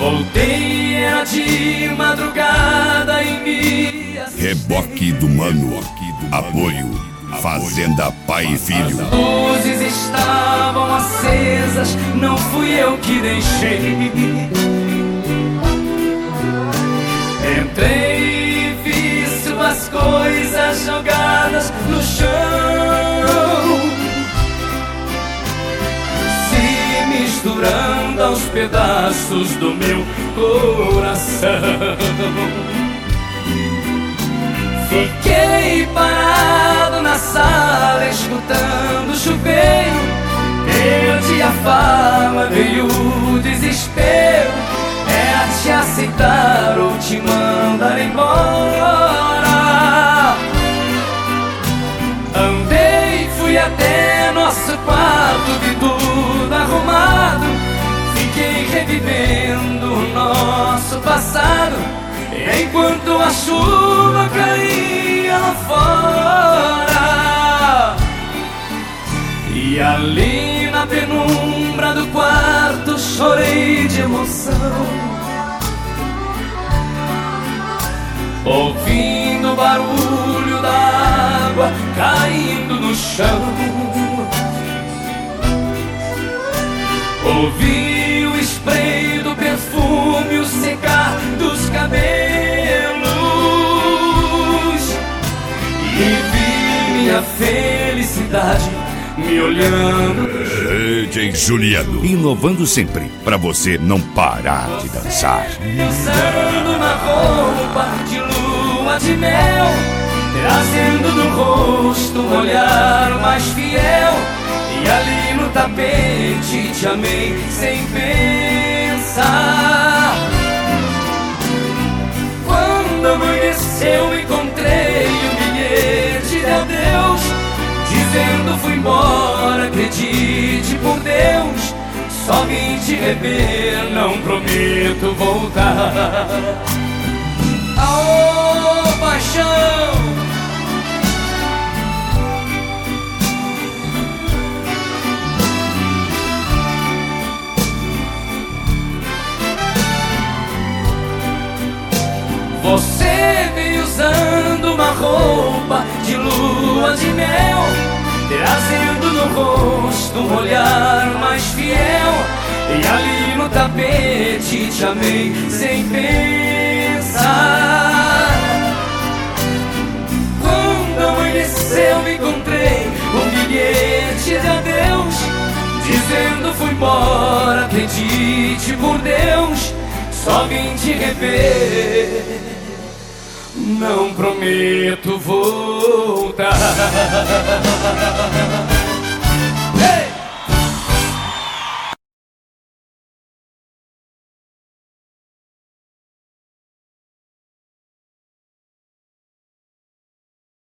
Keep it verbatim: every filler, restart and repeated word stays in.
Voltei, era de madrugada e me assisti. Reboque do Mano, apoio, Fazenda Pai e Filho. As luzes estavam acesas, não fui eu que deixei. Entrei e vi suas coisas jogadas no chão, se misturando aos pedaços do meu coração. Fiquei parado na sala escutando o chuveiro. Perdi a fala, veio o desespero. Era te aceitar ou te mandar embora. Andei, fui até nosso quarto, vi tudo arrumado. Fiquei revivendo o nosso passado, enquanto a chuva caía lá fora. E ali na penumbra do quarto chorei de emoção, ouvindo o barulho da água caindo no chão. Ouvi o spray do perfume, o secar dos cabelos, e vi minha felicidade me olhando. D J Juliano, inovando sempre, pra você não parar de dançar. Pensando na roupa de lua de mel, trazendo no rosto um olhar mais fiel. E ali no tapete te amei sem pensar. Quando amanheceu encontrei um bilhete de adeus, dizendo fui embora, acredite por Deus. Só vim te rever, não prometo voltar. Aô, paixão! Você veio usando uma roupa de lua de mel, trazendo no rosto um olhar mais fiel. E ali no tapete te amei sem pensar. Quando amanheceu encontrei um bilhete de adeus, dizendo fui embora, acredite por Deus. Só vim te rever, não prometo voltar. Hey!